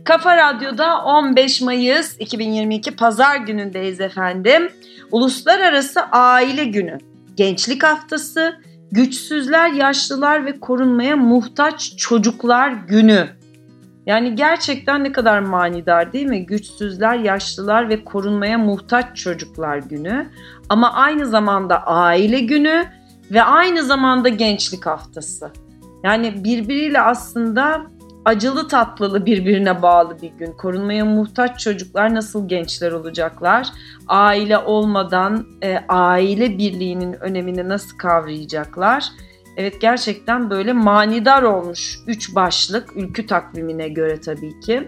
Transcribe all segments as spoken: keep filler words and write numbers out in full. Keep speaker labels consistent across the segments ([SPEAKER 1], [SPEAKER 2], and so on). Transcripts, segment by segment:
[SPEAKER 1] Kafa Radyo'da on beş Mayıs iki bin yirmi iki Pazar günündeyiz efendim. Uluslararası Aile Günü, Gençlik Haftası, Güçsüzler, Yaşlılar ve Korunmaya Muhtaç Çocuklar Günü. Yani gerçekten ne kadar manidar değil mi? Güçsüzler, Yaşlılar ve Korunmaya Muhtaç Çocuklar Günü. Ama aynı zamanda Aile Günü ve aynı zamanda Gençlik Haftası. Yani birbiriyle aslında acılı tatlılı birbirine bağlı bir gün. Korunmaya muhtaç çocuklar nasıl gençler olacaklar? Aile olmadan e, aile birliğinin önemini nasıl kavrayacaklar? Evet, gerçekten böyle manidar olmuş üç başlık ülkü takvimine göre tabii ki.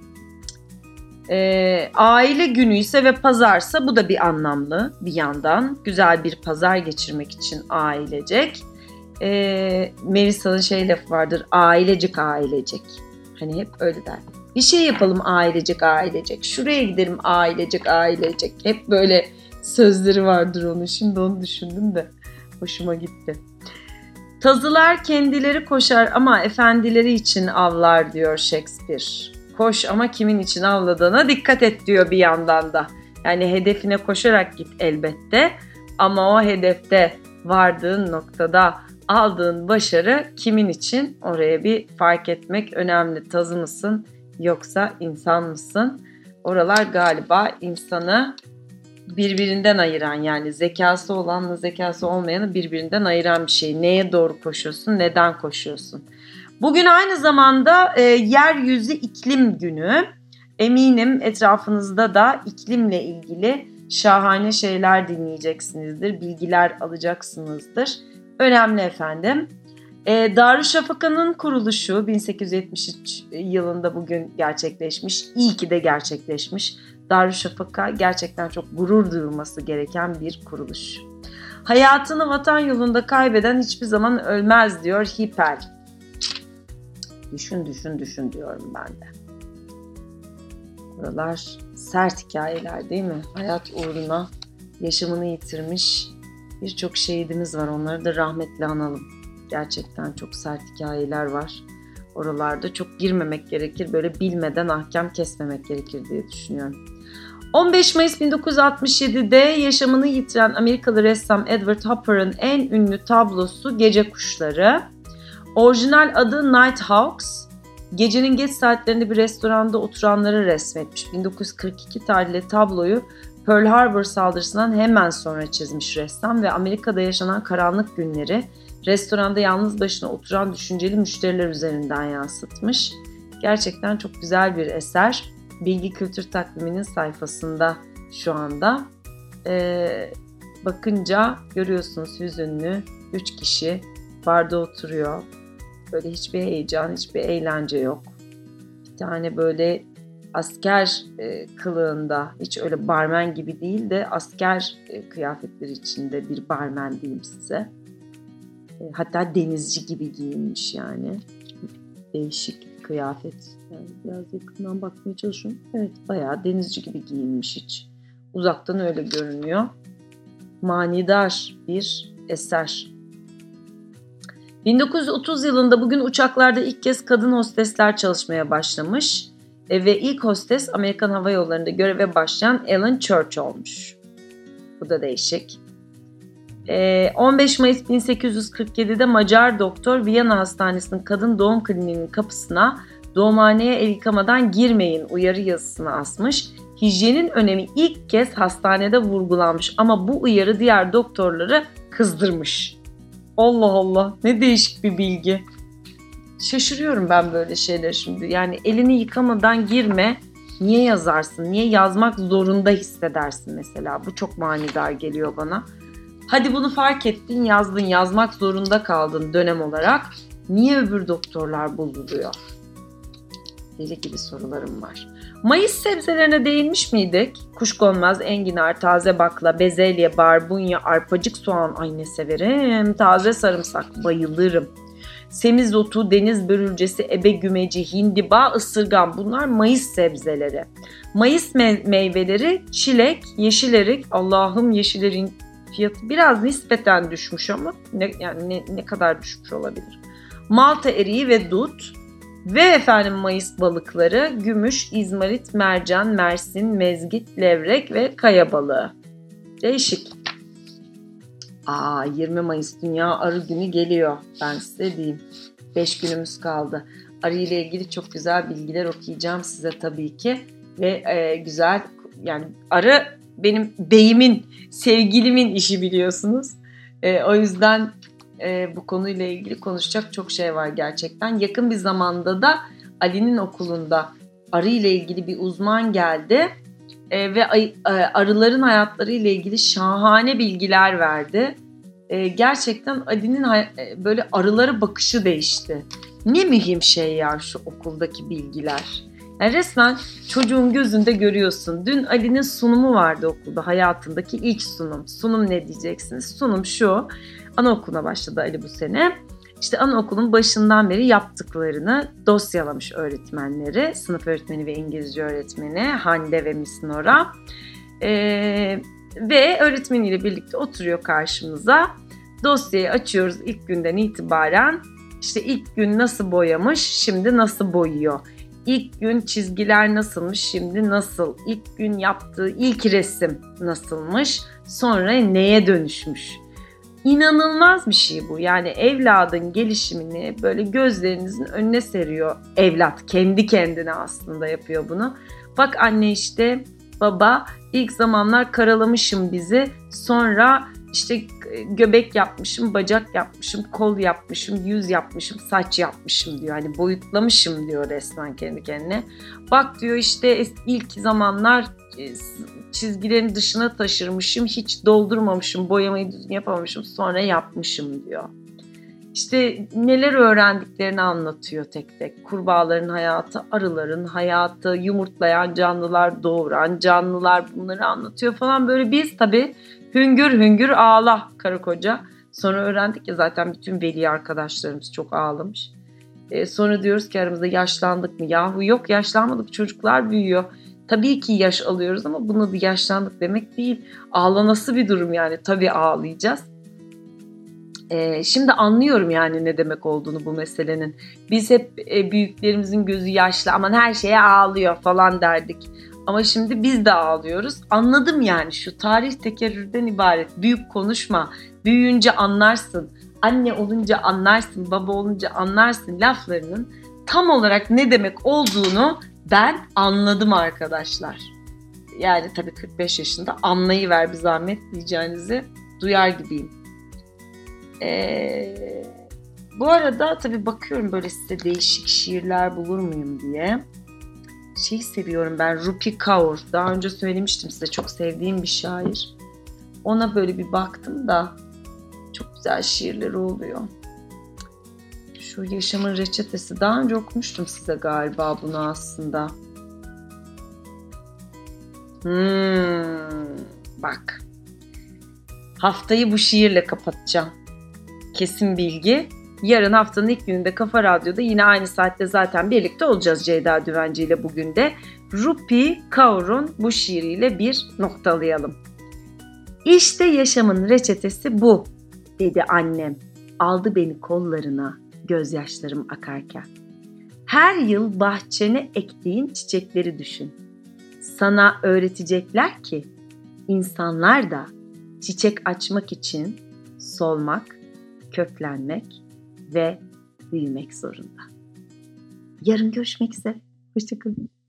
[SPEAKER 1] E, aile günü ise ve pazarsa bu da bir anlamlı bir yandan. Güzel bir pazar geçirmek için ailecek. E, Melisa'nın şey lafı vardır, ailecek ailecek. Hani hep öyle der. Bir şey yapalım ailecek ailecek. Şuraya gidelim ailecek ailecek. Hep böyle sözleri vardır onun. Şimdi onu düşündüm de hoşuma gitti. Tazılar kendileri koşar ama efendileri için avlar diyor Shakespeare. Koş ama kimin için avladığına dikkat et diyor bir yandan da. Yani hedefine koşarak git elbette. Ama o hedefte vardığın noktada aldığın başarı kimin için? Oraya bir fark etmek önemli. Tazı mısın yoksa insan mısın? Oralar galiba insanı birbirinden ayıran, yani zekası olanla zekası olmayanı birbirinden ayıran bir şey. Neye doğru koşuyorsun? Neden koşuyorsun? Bugün aynı zamanda e, Yeryüzü İklim Günü. Eminim etrafınızda da iklimle ilgili şahane şeyler dinleyeceksinizdir. Bilgiler alacaksınızdır. Önemli efendim. E, Darüşşafaka'nın kuruluşu bin sekiz yüz yetmiş üç yılında bugün gerçekleşmiş. İyi ki de gerçekleşmiş. Darüşşafaka gerçekten çok gurur duyulması gereken bir kuruluş. Hayatını vatan yolunda kaybeden hiçbir zaman ölmez diyor Hippel. Düşün düşün düşün diyorum ben de. Buralar sert hikayeler değil mi? Hayat uğruna yaşamını yitirmiş birçok şehidimiz var. Onları da rahmetle analım. Gerçekten çok sert hikayeler var. Oralarda çok girmemek gerekir. Böyle bilmeden ahkam kesmemek gerekir diye düşünüyorum. on beş Mayıs bin dokuz yüz altmış yedi'de yaşamını yitiren Amerikalı ressam Edward Hopper'ın en ünlü tablosu Gece Kuşları. Orijinal adı Nighthawks. Gecenin geç saatlerinde bir restoranda oturanları resmetmiş. bin dokuz yüz kırk iki tarihli tabloyu Pearl Harbor saldırısından hemen sonra çizmiş ressam ve Amerika'da yaşanan karanlık günleri restoranda yalnız başına oturan düşünceli müşteriler üzerinden yansıtmış. Gerçekten çok güzel bir eser. Bilgi Kültür Takvimi'nin sayfasında şu anda. Ee, bakınca görüyorsunuz hüzünlü üç kişi barda oturuyor. Böyle hiçbir heyecan, hiçbir eğlence yok. Bir tane böyle asker e, kılığında, hiç öyle barmen gibi değil de asker e, kıyafetleri içinde bir barmen diyeyim size. E, hatta denizci gibi giyinmiş yani. Değişik kıyafet. Yani biraz yakından bakmaya çalışıyorum. Evet, bayağı denizci gibi giyinmiş hiç. Uzaktan öyle görünüyor. Manidar bir eser. bin dokuz yüz otuz yılında bugün uçaklarda ilk kez kadın hostesler çalışmaya başlamış e, ve ilk hostes Amerikan Hava Yolları'nda göreve başlayan Ellen Church olmuş. Bu da değişik. E, on beş Mayıs bin sekiz yüz kırk yedi'de Macar doktor Viyana Hastanesi'nin kadın doğum kliniğinin kapısına doğumhaneye el yıkamadan girmeyin uyarı yazısını asmış. Hijyenin önemi ilk kez hastanede vurgulanmış ama bu uyarı diğer doktorları kızdırmış. Allah Allah, ne değişik bir bilgi. Şaşırıyorum ben böyle şeyler şimdi. Yani elini yıkamadan girme. Niye yazarsın? Niye yazmak zorunda hissedersin mesela? Bu çok manidar geliyor bana. Hadi bunu fark ettin, yazdın, yazmak zorunda kaldın dönem olarak. Niye öbür doktorlar bozuluyor? Deli gibi sorularım var. Mayıs sebzelerine değinmiş miydik? Kuşkonmaz, enginar, taze bakla, bezelye, barbunya, arpacık soğan. Ay ne severim. Taze sarımsak, bayılırım. Semizotu, deniz börülcesi, ebe gümeci, hindiba, ısırgan. Bunlar Mayıs sebzeleri. Mayıs me- meyveleri çilek, yeşil erik. Allah'ım, yeşil eriğin fiyatı biraz nispeten düşmüş ama ne, yani ne, ne kadar düşmüş olabilir? Malta eriği ve dut. Ve efendim Mayıs balıkları gümüş, izmarit, mercan, mersin, mezgit, levrek ve kaya balığı. Değişik. Aa, yirmi Mayıs Dünya Arı Günü geliyor. Ben size diyeyim. beş günümüz kaldı. Arı ile ilgili çok güzel bilgiler okuyacağım size tabii ki. Ve e, güzel, yani arı benim beyimin, sevgilimin işi biliyorsunuz. E, o yüzden e, bu konuyla ilgili konuşacak çok şey var gerçekten. Yakın bir zamanda da Ali'nin okulunda arı ile ilgili bir uzman geldi. E, ve e, arıların hayatları ile ilgili şahane bilgiler verdi. E, gerçekten Ali'nin hay- e, böyle arılara bakışı değişti. Ne mühim şey ya şu okuldaki bilgiler. Yani resmen çocuğun gözünde görüyorsun. Dün Ali'nin sunumu vardı okulda, hayatındaki ilk sunum. Sunum ne diyeceksiniz? Sunum şu. Anaokuluna başladı Ali bu sene. İşte anaokulun başından beri yaptıklarını dosyalamış öğretmenleri. Sınıf öğretmeni ve İngilizce öğretmeni Hande ve Miss Nora. Ee, ve öğretmeniyle birlikte oturuyor karşımıza. Dosyayı açıyoruz ilk günden itibaren. İşte ilk gün nasıl boyamış, şimdi nasıl boyuyor. İlk gün çizgiler nasılmış, şimdi nasıl? İlk gün yaptığı ilk resim nasılmış, sonra neye dönüşmüş? İnanılmaz bir şey bu. Yani evladın gelişimini böyle gözlerinizin önüne seriyor evlat. Kendi kendine aslında yapıyor bunu. Bak anne işte, baba ilk zamanlar karalamışım bizi, sonra işte göbek yapmışım, bacak yapmışım, kol yapmışım, yüz yapmışım, saç yapmışım diyor. Hani boyutlamışım diyor resmen kendi kendine. Bak diyor işte ilk zamanlar çizgilerin dışına taşırmışım, hiç doldurmamışım, boyamayı düzgün yapamamışım, sonra yapmışım diyor. İşte neler öğrendiklerini anlatıyor tek tek. Kurbağaların hayatı, arıların hayatı, yumurtlayan canlılar, doğuran canlılar, bunları anlatıyor falan. Böyle biz tabii hüngür hüngür ağla karı koca. Sonra öğrendik ya zaten bütün veli arkadaşlarımız çok ağlamış. Ee, sonra diyoruz ki aramızda yaşlandık mı? Yahu yok, yaşlanmadık, çocuklar büyüyor. Tabii ki yaş alıyoruz ama buna bir yaşlandık demek değil. Ağlanası bir durum yani, tabii ağlayacağız. Ee, şimdi anlıyorum yani ne demek olduğunu bu meselenin. Biz hep e, büyüklerimizin gözü yaşlı, aman her şeye ağlıyor falan derdik. Ama şimdi biz de ağlıyoruz. Anladım yani, şu tarih tekerrürden ibaret. Büyük konuşma, büyüyünce anlarsın, anne olunca anlarsın, baba olunca anlarsın laflarının tam olarak ne demek olduğunu ben anladım arkadaşlar. Yani tabii kırk beş yaşında anlayıver bir zahmet diyeceğinizi duyar gibiyim. Ee, bu arada tabii bakıyorum böyle size değişik şiirler bulur muyum diye. Şeyi seviyorum ben, Rupi Kaur. Daha önce söylemiştim size, çok sevdiğim bir şair. Ona böyle bir baktım da çok güzel şiirleri oluyor. Şu Yaşamın Reçetesi. Daha önce okumuştum size galiba bunu aslında. Hmm, bak. Haftayı bu şiirle kapatacağım. Kesin bilgi. Yarın haftanın ilk gününde Kafa Radyo'da yine aynı saatte zaten birlikte olacağız Ceyda Düvenci ile bugün de. Rupi Kaur'un bu şiiriyle bir noktalayalım. İşte yaşamın reçetesi bu, dedi annem. Aldı beni kollarına, gözyaşlarım akarken. Her yıl bahçene ektiğin çiçekleri düşün. Sana öğretecekler ki insanlar da çiçek açmak için solmak, köklenmek ve büyümek zorunda. Yarın görüşmek üzere. Hoşça kalın.